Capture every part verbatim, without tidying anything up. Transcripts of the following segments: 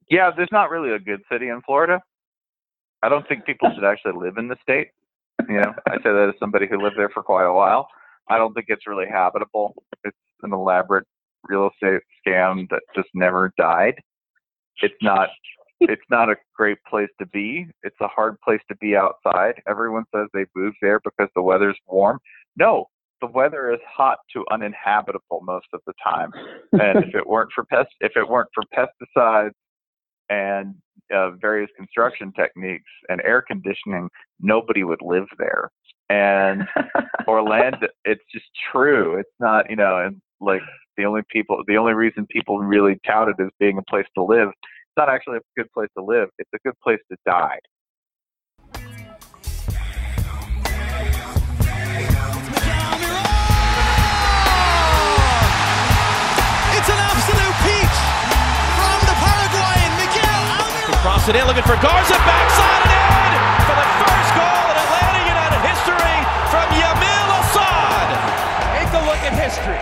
Yeah, there's not really a good city in Florida. I don't think people should actually live in the state. You know, I say that as somebody who lived there for quite a while. I don't think it's really habitable. It's an elaborate real estate scam that just never died. It's not it's not a great place to be. It's a hard place to be outside. Everyone says they moved there because the weather's warm. No, the weather is hot to uninhabitable most of the time. And if it weren't for pest if it weren't for pesticides and uh, various construction techniques and air conditioning, nobody would live there. And Orlando, it's just true. It's not, you know, and like the only people, the only reason people really tout it as being a place to live, it's not actually a good place to live. It's a good place to die. It's an absolute peach from the Paraguayan Miguel Almiron. Cross it in, looking for Garza, backside and in for the first goal in Atlanta United history from Yamil Asad. Take a look at history.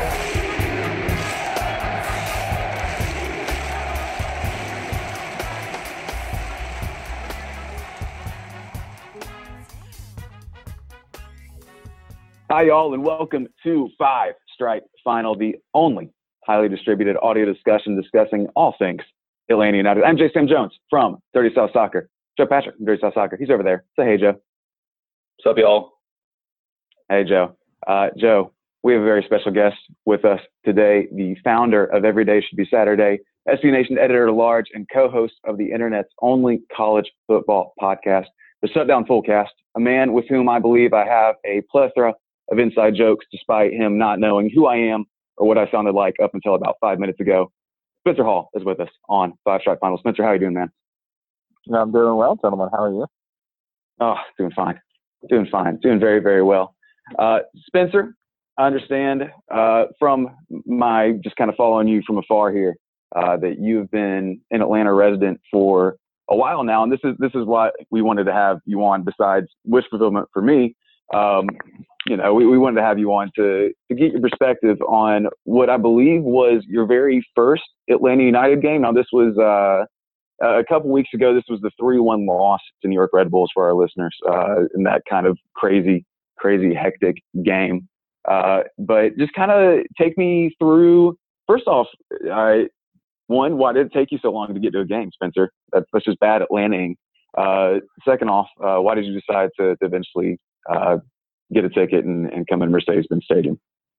Hi, y'all, and welcome to Five Stripe Final, the only highly distributed audio discussion discussing all things Atlanta United. I'm J. Sam Jones from Dirty South Soccer. Joe Patrick from Dirty South Soccer. He's over there. Say hey, Joe. What's up, y'all? Hey, Joe. Uh, Joe, we have a very special guest with us today, the founder of Every Day Should Be Saturday, S B Nation editor-at-large, and co-host of the internet's only college football podcast, the Shutdown Fullcast, a man with whom I believe I have a plethora of inside jokes despite him not knowing who I am or what I sounded like up until about five minutes ago. Spencer Hall is with us on Five Stripe Final. Spencer, how are you doing, man? I'm doing well, gentlemen. How are you? Oh, doing fine. Doing fine. Doing very, very well. Uh, Spencer, I understand uh, from my just kind of following you from afar here uh, that you've been an Atlanta resident for a while now, and this is this is why we wanted to have you on. Besides wish fulfillment for me, um, you know, we, we wanted to have you on to to get your perspective on what I believe was your very first Atlanta United game. Now, this was uh, a couple weeks ago. This was the three one loss to New York Red Bulls for our listeners uh, in that kind of crazy, crazy, hectic game. Uh, but just kind of take me through. First off, I. One, why did it take you so long to get to a game, Spencer? That's, that's just bad Atlanting. Uh, second off, uh, why did you decide to, to eventually uh, get a ticket and, and come in Mercedes-Benz Stadium?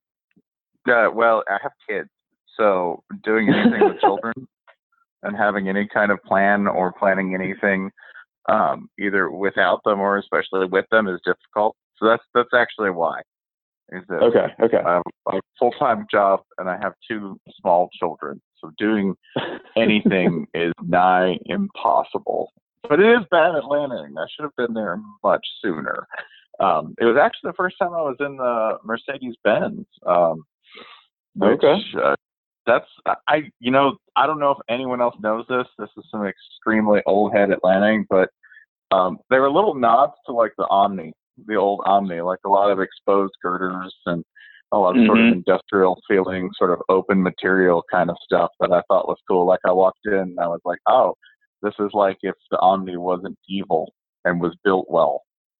Uh, well, I have kids, so doing anything with children and having any kind of plan or planning anything um, either without them or especially with them is difficult. So that's that's actually why. Is that okay, okay. I have a full-time job and I have two small children. So doing anything is nigh impossible. But it is bad Atlanting. I should have been there much sooner. Um, it was actually the first time I was in the Mercedes-Benz. Um, which, okay. Uh, that's, I, you know, I don't know if anyone else knows this. This is some extremely old head Atlanting, but um, there were little nods to like the Omni, the old Omni, like a lot of exposed girders and a lot of mm-hmm. sort of industrial feeling, sort of open material kind of stuff that I thought was cool. Like I walked in and I was like, oh, this is like if the Omni wasn't evil and was built well.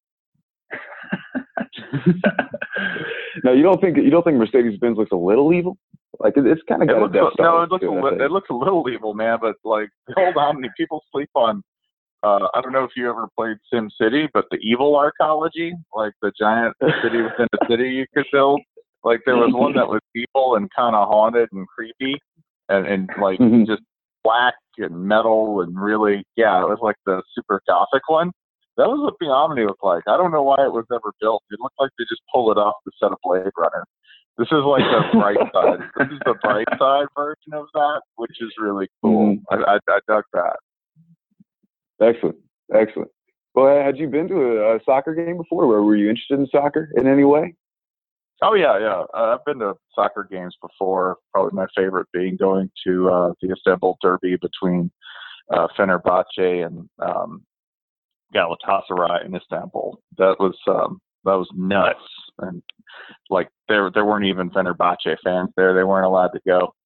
No, you don't think you don't think Mercedes-Benz looks a little evil? Like it, it's kind of got it looks, a depth no, it looks it, a li- it looks a little evil, man. But like the old Omni, people sleep on. Uh, I don't know if you ever played Sim City, but the evil arcology, like the giant city within a city you could build. Like there was one that was evil and kind of haunted and creepy, and, and like mm-hmm. just black and metal and really, yeah, it was like the super gothic one. That was what the Omni looked like. I don't know why it was ever built. It looked like they just pulled it off the set of Blade Runner. This is like the bright side. This is the bright side version of that, which is really cool. Mm-hmm. I, I, I dug that. Excellent, excellent. Well, had you been to a, a soccer game before? Or were you interested in soccer in any way? Oh, yeah, yeah. Uh, I've been to soccer games before, probably my favorite being going to uh, the Istanbul Derby between uh, Fenerbahce and um, Galatasaray in Istanbul. That was um, that was nuts. And, like, there there weren't even Fenerbahce fans there. They weren't allowed to go.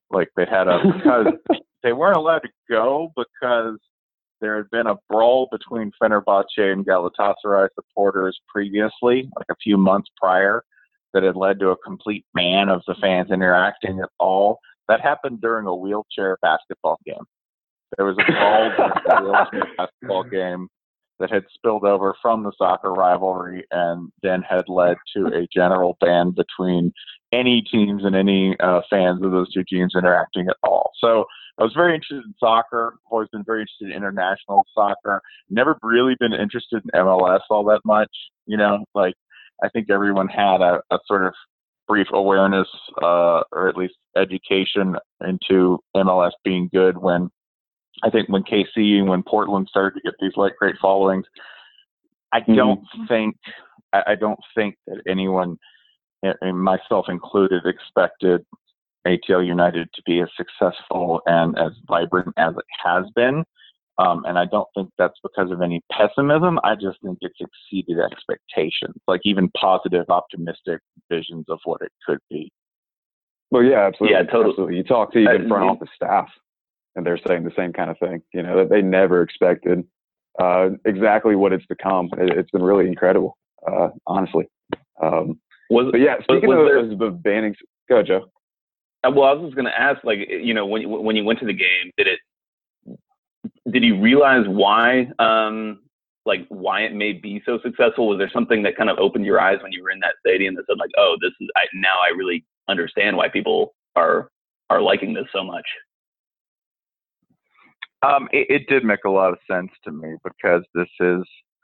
Like they had a because they weren't allowed to go because there had been a brawl between Fenerbahce and Galatasaray supporters previously, like a few months prior, that had led to a complete ban of the fans interacting at all. That happened during a wheelchair basketball game. There was a brawl during a wheelchair basketball game that had spilled over from the soccer rivalry and then had led to a general ban between any teams and any uh, fans of those two teams interacting at all. So I was very interested in soccer. I've always been very interested in international soccer. Never really been interested in M L S all that much. You know, like I think everyone had a, a sort of brief awareness uh, or at least education into M L S being good when I think when K C and when Portland started to get these like great followings. I don't mm-hmm. think I, I don't think that anyone, and myself included, expected A T L United to be as successful and as vibrant as it has been. Um, and I don't think that's because of any pessimism. I just think it's exceeded expectations, like even positive, optimistic visions of what it could be. Well, yeah, absolutely. Yeah, totally. Absolutely. You talk to even front office staff, and they're saying the same kind of thing. You know, that they never expected uh, exactly what it's become. It, it's been really incredible, uh, honestly. Um, was, but yeah, speaking was, was of there, the banning, go ahead, Joe. Well, I was just going to ask, like, you know, when you, when you went to the game, did it, did you realize why, um, like, why it may be so successful? Was there something that kind of opened your eyes when you were in that stadium that said, like, oh, this is, I, now I really understand why people are are liking this so much? Um, it, it did make a lot of sense to me because this is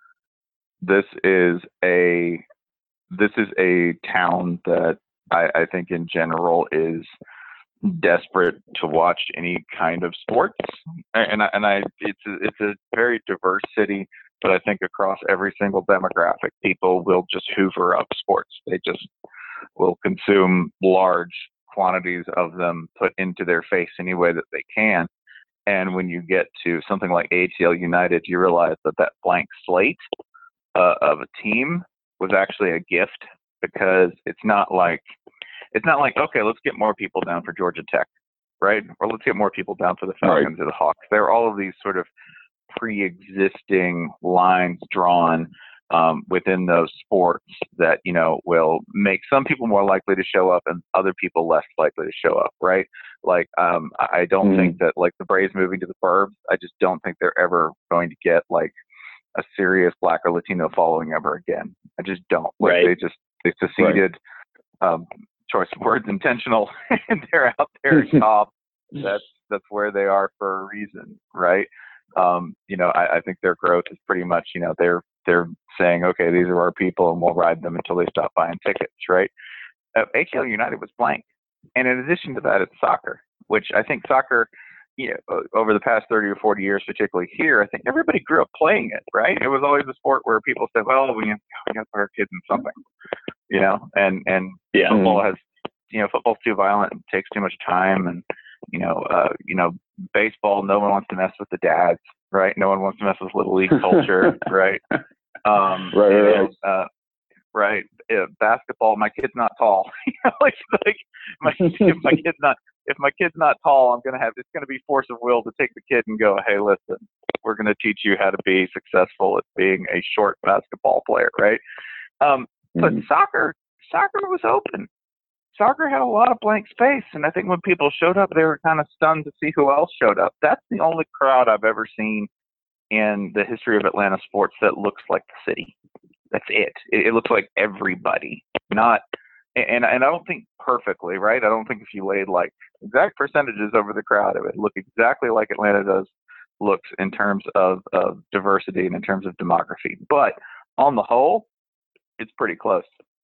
this is a this is a town that I, I think in general is desperate to watch any kind of sports, and I, and I it's a, it's a very diverse city, but I think across every single demographic, people will just hoover up sports. They just will consume large quantities of them, put into their face any way that they can. And when you get to something like A T L United, you realize that that blank slate uh, of a team was actually a gift, because it's not like it's not like okay, let's get more people down for Georgia Tech, right? Or let's get more people down for the Falcons right. or the Hawks. There are all of these sort of pre-existing lines drawn um, within those sports that, you know, will make some people more likely to show up and other people less likely to show up, right? Like, um, I don't mm. think that, like, the Braves moving to the Burbs, I just don't think they're ever going to get, like, a serious Black or Latino following ever again. I just don't. Like, right. they just, they seceded, right. um, choice of words intentional, and they're out there top. That's, that's where they are for a reason, right? Um, you know, I, I think their growth is pretty much, you know, they're, they're saying, okay, these are our people and we'll ride them until they stop buying tickets, right? Uh, A T L United was blank. And in addition to that, it's soccer, which I think soccer, you know, over the past thirty or forty years, particularly here, I think everybody grew up playing it, right? It was always a sport where people said, well, we, we got to put our kids in something, you know, and, and yeah. football has, you know, football's too violent, it takes too much time. And, you know, uh, you know, baseball, no one wants to mess with the dads, right? No one wants to mess with Little League culture, right? Um, right, right, and, uh, right. Uh, basketball, my kid's not tall. You know, it's like my if my kid's not if my kid's not tall, I'm gonna have it's gonna be force of will to take the kid and go, hey, listen, we're gonna teach you how to be successful at being a short basketball player, right? Um, but mm-hmm. soccer, soccer was open. Soccer had a lot of blank space, and I think when people showed up, they were kind of stunned to see who else showed up. That's the only crowd I've ever seen in the history of Atlanta sports that looks like the city. That's it. It, it looks like everybody, not, and and I don't think perfectly, right? I don't think if you laid like exact percentages over the crowd, it would look exactly like Atlanta does looks in terms of, of diversity and in terms of demography. But on the whole, it's pretty close.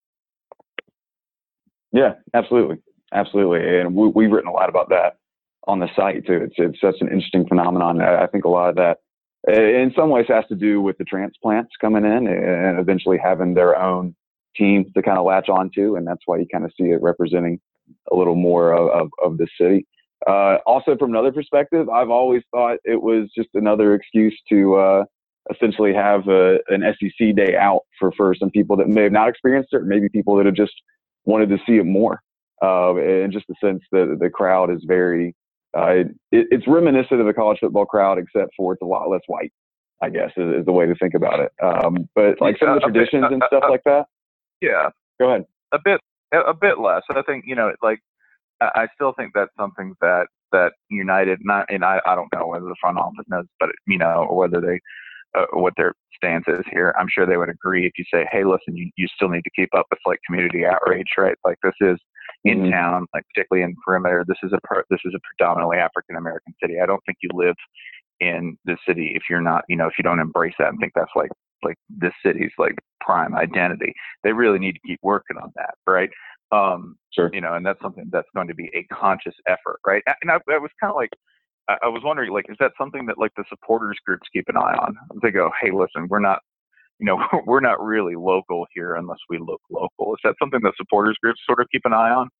Yeah, absolutely. Absolutely. And we, we've written a lot about that on the site too. It's, it's such an interesting phenomenon. I think a lot of that in some ways has to do with the transplants coming in and eventually having their own team to kind of latch onto. And that's why you kind of see it representing a little more of, of, of the city. Uh, also, from another perspective, I've always thought it was just another excuse to uh, essentially have a, an S E C day out for, for some people that may have not experienced it, or maybe people that have just wanted to see it more. uh, and just the sense that the crowd is very, uh, it, it's reminiscent of the college football crowd, except for it's a lot less white, I guess, is, is the way to think about it. Um, but like some of the traditions and stuff like that. Yeah. Go ahead. A bit, a bit less. I think, you know, like, I still think that's something that, that United, not, and I, I don't know whether the front office knows, but, you know, or whether they, uh, what their stance is here. I'm sure they would agree if you say, hey, listen, you, you still need to keep up with like community outrage, right? Like this is in Mm-hmm. town, like particularly in perimeter, this is a, per, this is a predominantly African-American city. I don't think you live in the city if you're not, you know, if you don't embrace that and think that's like, like this city's like prime identity. They really need to keep working on that, right? Um, Sure. You know, and that's something that's going to be a conscious effort, right? And I, I was kind of like, I, I was wondering, like, is that something that like the supporters groups keep an eye on? They go, hey, listen, we're not, you know, we're not really local here unless we look local. Is that something that supporters groups sort of keep an eye on?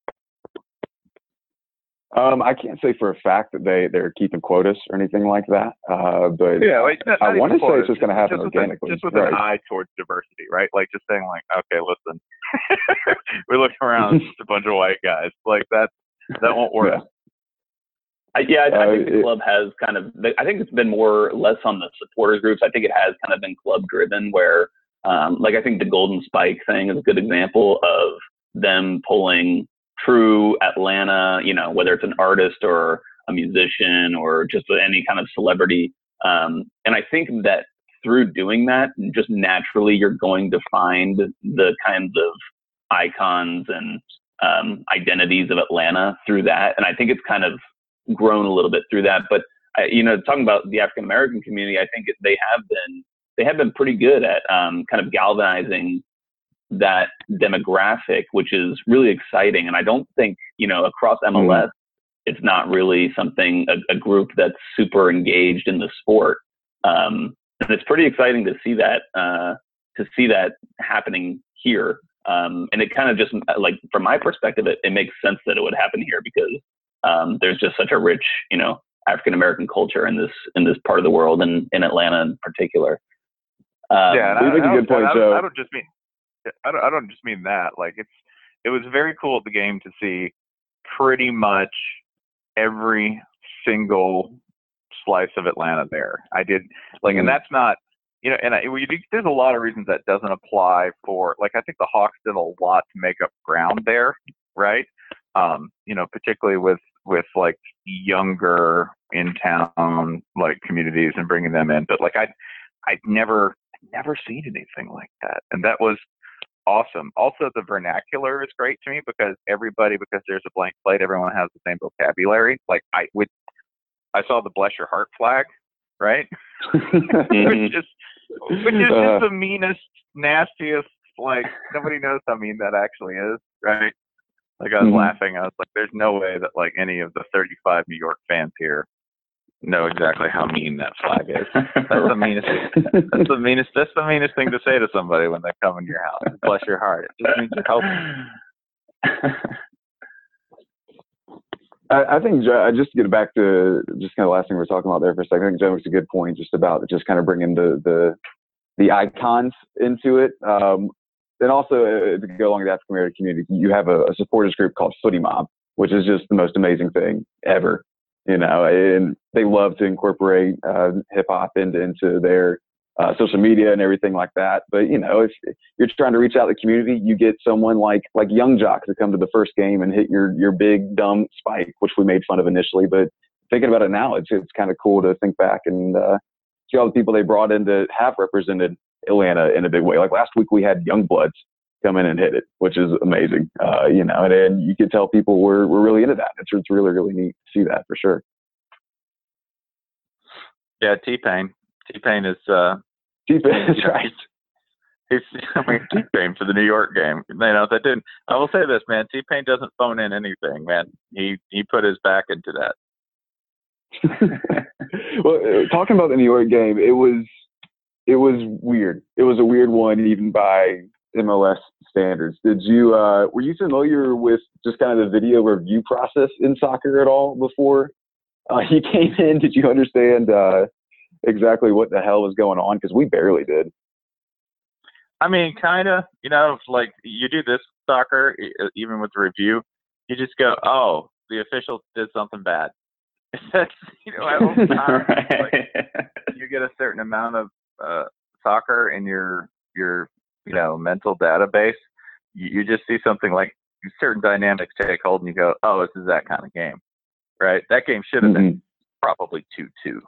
Um, I can't say for a fact that they, they're keeping quotas or anything like that. Uh, but Yeah, like, not, I not want to say quotas, it's just going to happen just organically. With a, just with right. an eye towards diversity, right? Like just saying like, okay, listen, we're looking around, just a bunch of white guys. Like that, that won't work. Yeah. I, yeah, I, I think uh, the it, club has kind of, I think it's been more or less on the supporters groups. I think it has kind of been club driven where, um, like I think the Golden Spike thing is a good example of them pulling true Atlanta, you know, whether it's an artist or a musician or just any kind of celebrity. Um, and I think that through doing that, just naturally, you're going to find the kinds of icons and um, identities of Atlanta through that. And I think it's kind of grown a little bit through that. But, I, you know, talking about the African-American community, I think they have been, they have been pretty good at um, kind of galvanizing that demographic, which is really exciting. And I don't think, you know, across M L S, mm. it's not really something, a, a group that's super engaged in the sport. Um, and it's pretty exciting to see that, uh, to see that happening here. Um, and it kind of just, like, from my perspective, it, it makes sense that it would happen here because um, there's just such a rich, you know, African-American culture in this, in this part of the world and in Atlanta in particular. Um, yeah, and you I, make a good point, I, Joe. I don't just mean, I don't, I don't just mean that. Like it's, it was very cool at the game to see pretty much every single slice of Atlanta there. I did like, mm-hmm. and that's not, you know, and I, we, there's a lot of reasons that doesn't apply for, like, I think the Hawks did a lot to make up ground there, right? Um, you know, particularly with, with like younger in town, like communities and bringing them in. But like, I, I'd never, never seen anything like that. And that was awesome. Also, the vernacular is great to me because everybody, because there's a blank slate, everyone has the same vocabulary. Like I would, I saw the bless your heart flag, right? which is, which is just the meanest, nastiest, like nobody knows how mean that actually is, right? Like I was mm-hmm. laughing. I was like, there's no way that like any of the thirty-five New York fans here know exactly how mean that flag is. That's the meanest. That's the meanest. That's the meanest thing to say to somebody when they come into your house. Bless your heart. It just means you're helping. I, I think uh, just to get back to just kind of last thing we were talking about there for a second. I think Joe makes a good point just about just kind of bringing the the the icons into it. Um, and also uh, to go along with the African American community, you have a, a supporters group called Footy Mob, which is just the most amazing thing ever. You know, and they love to incorporate uh, hip hop into into their uh, social media and everything like that. But you know, if you're trying to reach out to the community, you get someone like like Young Jock to come to the first game and hit your your big dumb spike, which we made fun of initially. But thinking about it now, it's it's kind of cool to think back and uh, see all the people they brought in to have represented Atlanta in a big way. Like last week, we had Youngbloods come in and hit it, which is amazing. Uh, you know, and, and you can tell people were were really into that. It's it's really really neat to see that for sure. Yeah, T-Pain. T-Pain is uh, T-Pain. That's right. He's, I mean, T-Pain for the New York game. You know, that didn't. I will say this, man. T-Pain doesn't phone in anything, man. He he put his back into that. Well, talking about the New York game, it was it was weird. It was a weird one, even by M L S standards. Did you uh, were you familiar with just kind of the video review process in soccer at all before uh, you came in? Did you understand uh, exactly what the hell was going on? Because we barely did. I mean, kind of. You know, like you do this soccer, even with the review, you just go, oh, the official did something bad. That's, you know, at all times, like, you get a certain amount of uh, soccer in your your you know mental database. You, you just see something like certain dynamics take hold, and you go, oh, this is that kind of game, right? That game should have Mm-hmm. been probably two two,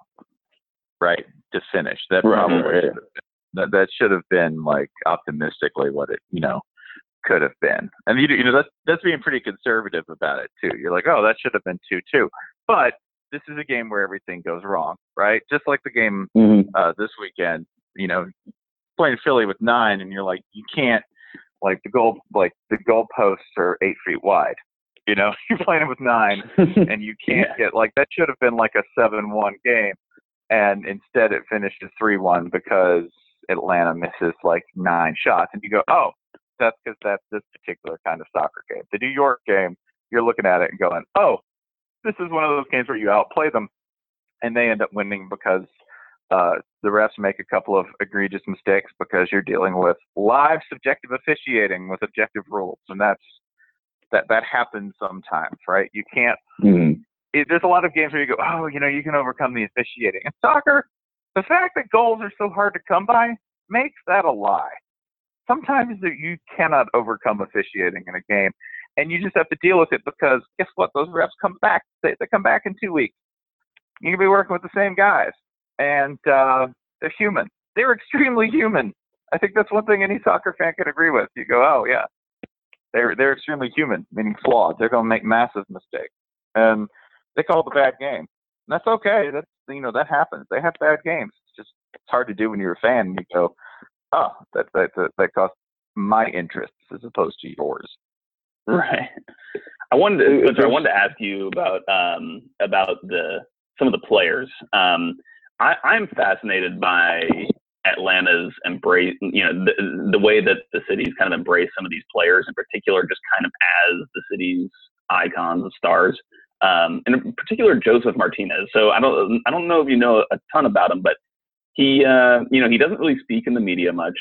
right, to finish. That Right, probably right, should have been. That, that should have been like optimistically what it you know could have been. And you, you know that's that's being pretty conservative about it too. You're like, oh, that should have been two two, but this is a game where everything goes wrong, right? Just like the game Mm-hmm. uh, this weekend. You know, playing Philly with nine, and you're like, you can't like the goal like the goalposts are eight feet wide. You know, you're playing with nine, and you can't Yeah. get like that should have been like a seven one game, and instead it finishes three one because Atlanta misses like nine shots, and you go, oh, that's because that's this particular kind of soccer game. The New York game, you're looking at it and going, oh, this is one of those games where you outplay them, and they end up winning because uh, the refs make a couple of egregious mistakes because you're dealing with live subjective officiating with objective rules, and that's that that happens sometimes, right? You can't. Mm-hmm. It, there's a lot of games where you go, oh, you know, you can overcome the officiating. In soccer, the fact that goals are so hard to come by makes that a lie. Sometimes you cannot overcome officiating in a game, and you just have to deal with it because guess what? Those refs come back. They, they come back in two weeks. You can be working with the same guys, and uh, they're human. They're extremely human. I think that's one thing any soccer fan can agree with. You go, oh yeah, they're they're extremely human, meaning flawed. They're going to make massive mistakes, and they call it a bad game. And that's okay. That's you know that happens. They have bad games. It's just it's hard to do when you're a fan. And you go, oh, that that that, that costs my interests as opposed to yours. Right. I wanted to, Spencer, I wanted to ask you about um, about the some of the players. Um, I, I'm fascinated by Atlanta's embrace, you know, the, the way that the city's kind of embraced some of these players in particular, just kind of as the city's icons and stars. Um, and in particular, Joseph Martinez. So I don't, I don't know if you know a ton about him, but he, uh, you know, he doesn't really speak in the media much.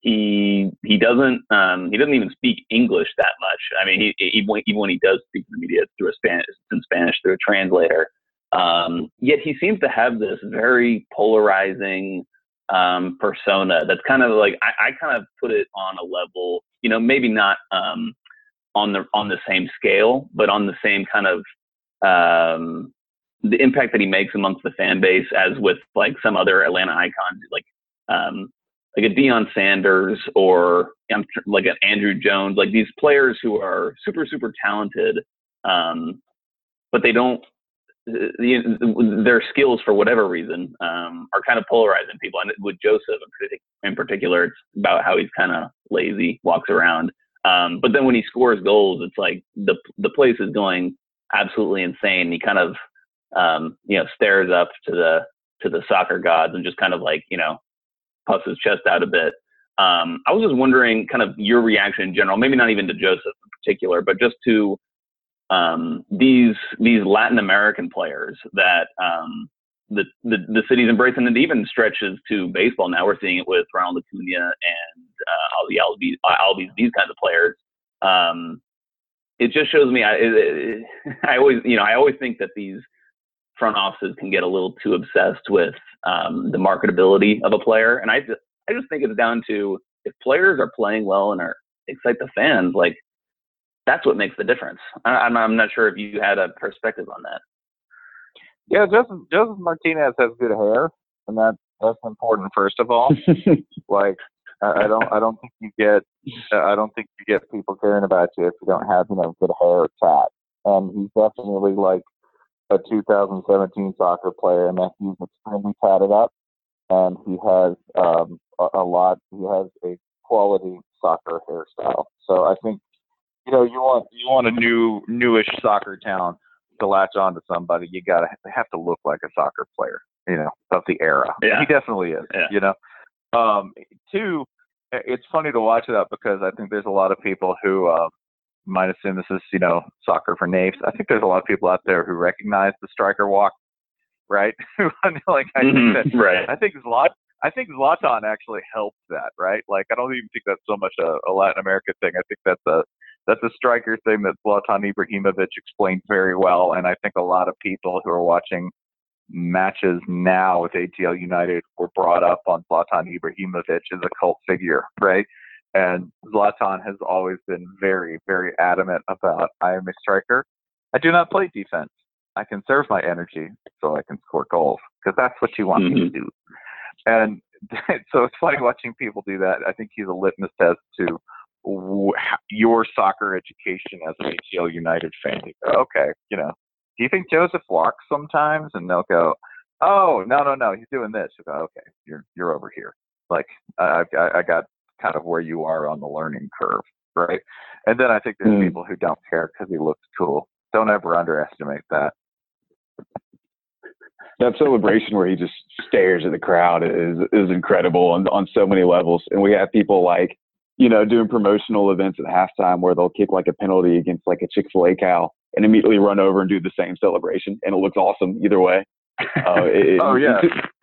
He he doesn't um, he doesn't even speak English that much. I mean, he, he even when he does speak in the media, it's through a Spanish, it's in Spanish through a translator. Um, yet he seems to have this very polarizing um, persona. That's kind of like I, I kind of put it on a level, you know, maybe not um, on the on the same scale, but on the same kind of um, the impact that he makes amongst the fan base, as with like some other Atlanta icons, like. Um, like a Deion Sanders or um, like an Andrew Jones, like these players who are super, super talented, um, but they don't, the, their skills for whatever reason um, are kind of polarizing people. And with Joseph in particular, it's about how he's kind of lazy, walks around. Um, but then when he scores goals, it's like the the place is going absolutely insane. He kind of, um, you know, stares up to the to the soccer gods and just kind of like, you know, puffs his chest out a bit. Um, I was just wondering kind of your reaction in general, maybe not even to Joseph in particular, but just to um, these these Latin American players that um, the, the the city's embracing, and it even stretches to baseball. Now we're seeing it with Ronald Acuna and uh, Ozzy Albies, Albies, these kinds of players. Um, it just shows me, I, it, I always, you know, I always think that these front offices can get a little too obsessed with um, the marketability of a player. And I just, I just think it's down to if players are playing well and are excite the fans, like that's what makes the difference. I, I'm, I'm not sure if you had a perspective on that. Yeah, Joseph, Joseph Martinez has good hair, and that that's important first of all. Like, I, I don't, I don't think you get, I don't think you get people caring about you if you don't have, you know, good hair or tat. And he's definitely like a two thousand seventeen soccer player, and that he's extremely tatted up, and he has um, a, a lot. He has a quality soccer hairstyle. So I think, you know, you want you want a new newish soccer talent to latch on to somebody. You gotta have to look like a soccer player, you know, of the era. Yeah. He definitely is. Yeah. You know, um, two. It's funny to watch that because I think there's a lot of people who. Uh, might assume this is, you know, soccer for knaves. I think there's a lot of people out there who recognize the striker walk, right? like I Mm-hmm. think that, right. I think Zlatan, I think Zlatan actually helped that, right? Like I don't even think that's so much a, a Latin American thing. I think that's a that's a striker thing that Zlatan Ibrahimovic explained very well, and I think a lot of people who are watching matches now with A T L United were brought up on Zlatan Ibrahimovic as a cult figure, right? And Zlatan has always been very, very adamant about, I am a striker. I do not play defense. I conserve my energy so I can score goals, because that's what you want mm-hmm. me to do. And so it's funny watching people do that. I think he's a litmus test to w- your soccer education as an A T L United fan. You go, okay, you know, do you think Joseph walks sometimes? And they'll go, oh, no, no, no, he's doing this. You go, okay, you're you're over here. Like, I, I, I got kind of where you are on the learning curve, right? And then I think there's mm. people who don't care because he looks cool. Don't ever underestimate that. That celebration where he just stares at the crowd is is incredible on on so many levels. And we have people like, you know, doing promotional events at halftime where they'll kick like a penalty against like a Chick-fil-A cow and immediately run over and do the same celebration, and it looks awesome either way. Uh, it, oh yeah,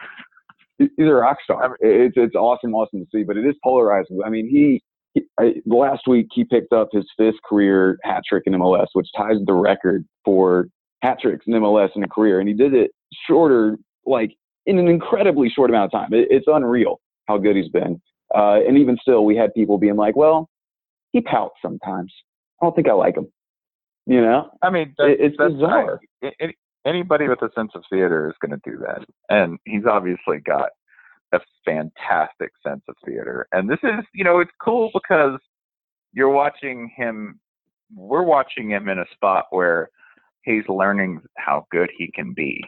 he's a rock star. I mean, it's it's awesome, awesome to see. But it is polarizing. I mean, he, he I, last week he picked up his fifth career hat trick in M L S, which ties the record for hat tricks in M L S in a career, and he did it shorter, like in an incredibly short amount of time. It, it's unreal how good he's been. Uh, and even still, we had people being like, "Well, he pouts sometimes. I don't think I like him." You know, I mean, that's, it, it's that's bizarre. Right. It, anybody with a sense of theater is going to do that, and he's obviously got a fantastic sense of theater. And this is, you know, it's cool because you're watching him. We're watching him in a spot where he's learning how good he can be,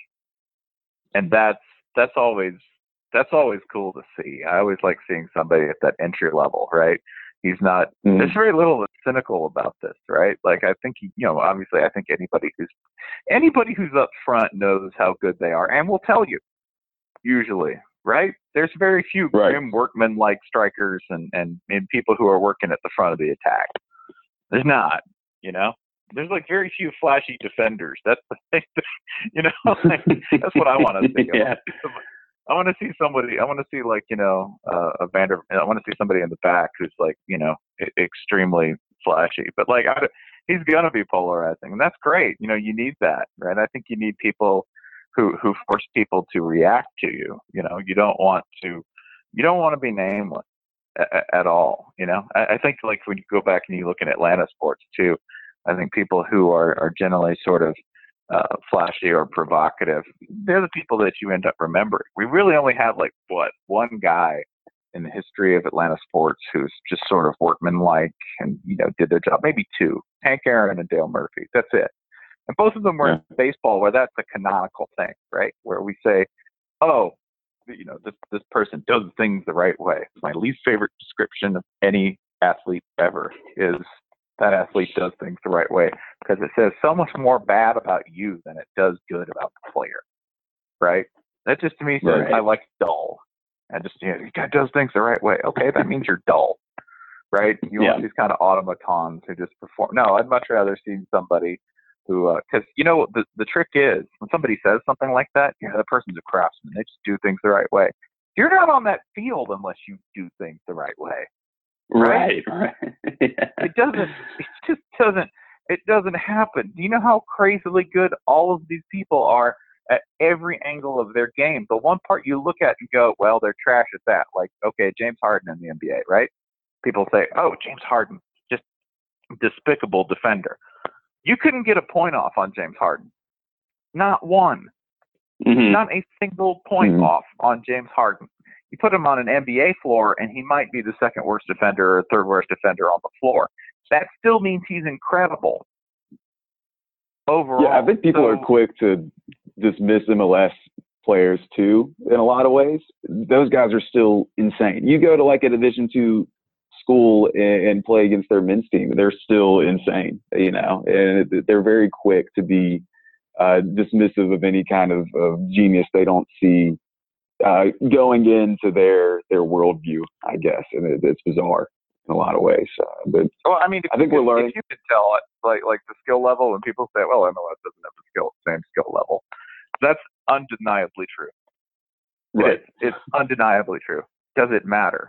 and that's that's always that's always cool to see. I always like seeing somebody at that entry level, right? He's not. Mm. There's very little that's cynical about this, right? Like I think he, you know, obviously, I think anybody who's anybody who's up front knows how good they are, and will tell you. Usually, right? There's very few right. grim workman-like strikers and, and and people who are working at the front of the attack. There's not, you know. There's like very few flashy defenders. That's the thing. That, you know, like, that's what I want to see. yeah. I want to see somebody. I want to see like you know uh, a Vander. I want to see somebody in the back who's like you know extremely flashy. But like I, he's gonna be polarizing, and that's great. You know, you need that, right? I think you need people who who force people to react to you. You know, you don't want to. You don't want to be nameless at, at all. You know, I, I think like when you go back and you look at Atlanta sports too. I think people who are, are generally sort of uh, flashy or provocative, they're the people that you end up remembering. We really only have like, what, one guy in the history of Atlanta sports who's just sort of workmanlike and, you know, did their job. Maybe two, Hank Aaron and Dale Murphy. That's it. And both of them were yeah. in baseball where that's a canonical thing, right? Where we say, oh, you know, this, this person does things the right way. My least favorite description of any athlete ever is that athlete does things the right way, because it says so much more bad about you than it does good about the player, right? That just to me says right. I like dull. And just, you know, this guy does things the right way. Okay, that means you're dull, right? You yeah. want these kind of automatons who just perform. No, I'd much rather see somebody who, because, uh, you know, the, the trick is when somebody says something like that, you know, that person's a craftsman. They just do things the right way. You're not on that field unless you do things the right way. Right, right. yeah. It doesn't, it just doesn't, it doesn't happen. Do you know how crazily good all of these people are at every angle of their game? The one part you look at and go, well, they're trash at that. Like, okay, James Harden in the N B A, right? People say, oh, James Harden, just despicable defender. You couldn't get a point off on James Harden. Not one. Mm-hmm. Not a single point mm-hmm. off on James Harden. You put him on an N B A floor, and he might be the second worst defender or third worst defender on the floor. That still means he's incredible overall. Yeah, I think people so, are quick to dismiss M L S players too. In a lot of ways, those guys are still insane. You go to like a Division two school and, and play against their men's team, they're still insane. You know, and they're very quick to be uh, dismissive of any kind of, of genius they don't see. Uh, going into their their worldview, I guess, and it, it's bizarre in a lot of ways. Uh, but well, I mean, I think you, we're learning. If you could tell it, like like the skill level, when people say, "Well, M L S doesn't have the skill, same skill level," that's undeniably true. Right, it's, it's undeniably true. Does it matter?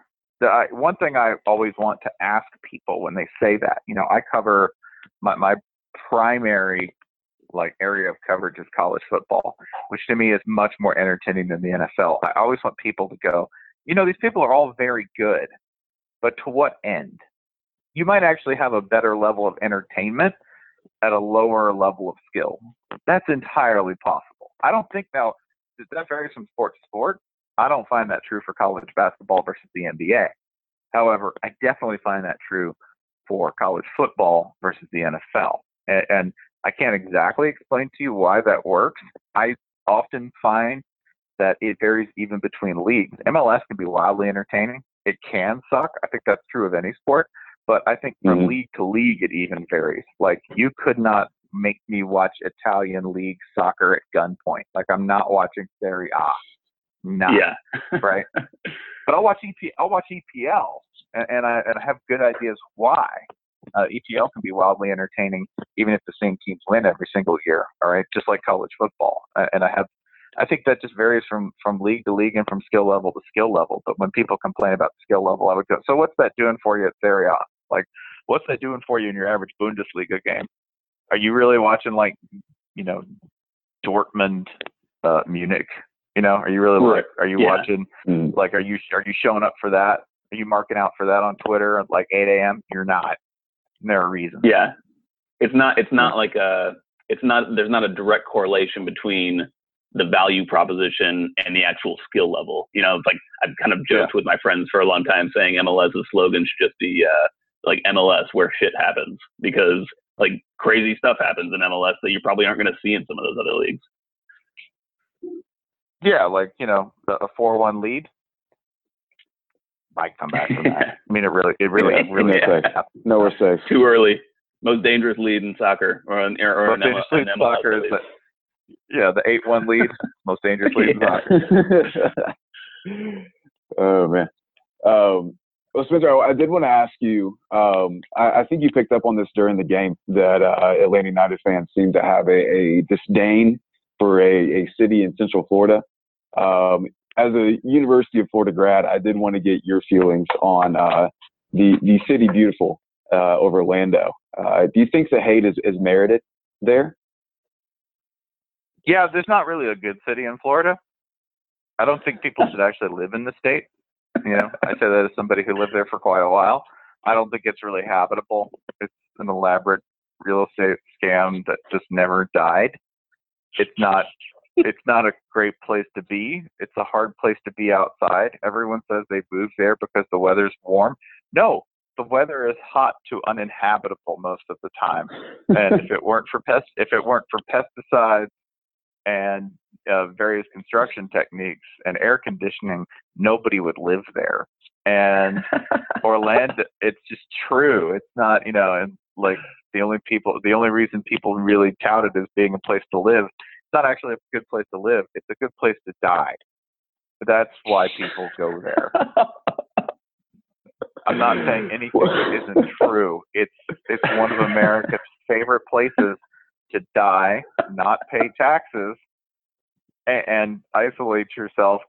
the, I, one thing I always want to ask people when they say that, you know, I cover my, my primary like area of coverage is college football, which to me is much more entertaining than the N F L. I always want people to go, you know, these people are all very good, but to what end? You might actually have a better level of entertainment at a lower level of skill. That's entirely possible. I don't think now that varies from sport to sport. I don't find that true for college basketball versus the N B A. However, I definitely find that true for college football versus the N F L. And, and I can't exactly explain to you why that works. I often find that it varies even between leagues. M L S can be wildly entertaining. It can suck. I think that's true of any sport. But I think from mm-hmm. league to league, it even varies. Like, you could not make me watch Italian league soccer at gunpoint. Like, I'm not watching Serie A. Not, yeah. right? But I'll watch E P. I'll watch E P L, and, and I and I have good ideas why. Uh, E P L can be wildly entertaining, even if the same teams win every single year. All right, just like college football. Uh, and I have, I think that just varies from from league to league and from skill level to skill level. But when people complain about the skill level, I would go, so what's that doing for you at Serie A? Like, what's that doing for you in your average Bundesliga game? Are you really watching, like, you know, Dortmund, uh, Munich? You know, are you really like, are you yeah. watching, like, are you, are you showing up for that? Are you marking out for that on Twitter at like eight a.m.? You're not. There are reasons. Yeah. It's not, it's not like a, it's not, there's not a direct correlation between the value proposition and the actual skill level. You know, it's like, I've kind of joked yeah. with my friends for a long time saying MLS's slogan should just be, uh, like M L S where shit happens, because like crazy stuff happens in M L S that you probably aren't going to see in some of those other leagues. Yeah, like, you know, a four one lead might come back from that. I mean, it really, it really, it really. Yeah. Safe. No, we're safe. Too early. Most dangerous lead in soccer, or in, or most in dangerous lead in soccer is the, yeah, the eight one lead, most dangerous lead in soccer. Oh man. Um, well, Spencer, I, I did want to ask you. Um, I, I think you picked up on this during the game that uh, Atlanta United fans seem to have a, a disdain for a, a city in Central Florida. Um, as a University of Florida grad, I did want to get your feelings on uh, the the city beautiful uh, of Orlando. Uh, do you think the hate is, is merited there? Yeah, there's not really a good city in Florida. I don't think people should actually live in the state. You know, I say that as somebody who lived there for quite a while. I don't think it's really habitable. It's an elaborate real estate scam that just never died. It's not. It's not a great place to be. It's a hard place to be outside. Everyone says they moved there because the weather's warm. No, the weather is hot to uninhabitable most of the time. And if it weren't for pest, if it weren't for pesticides and uh, various construction techniques and air conditioning, nobody would live there. And Orlando, it's just true. It's not, you know, and like the only people, the only reason people really tout it as being a place to live. Not actually a good place to live. It's a good place to die. But that's why people go there. I'm not saying anything that isn't true. It's it's one of America's favorite places to die, not pay taxes, and, and isolate yourself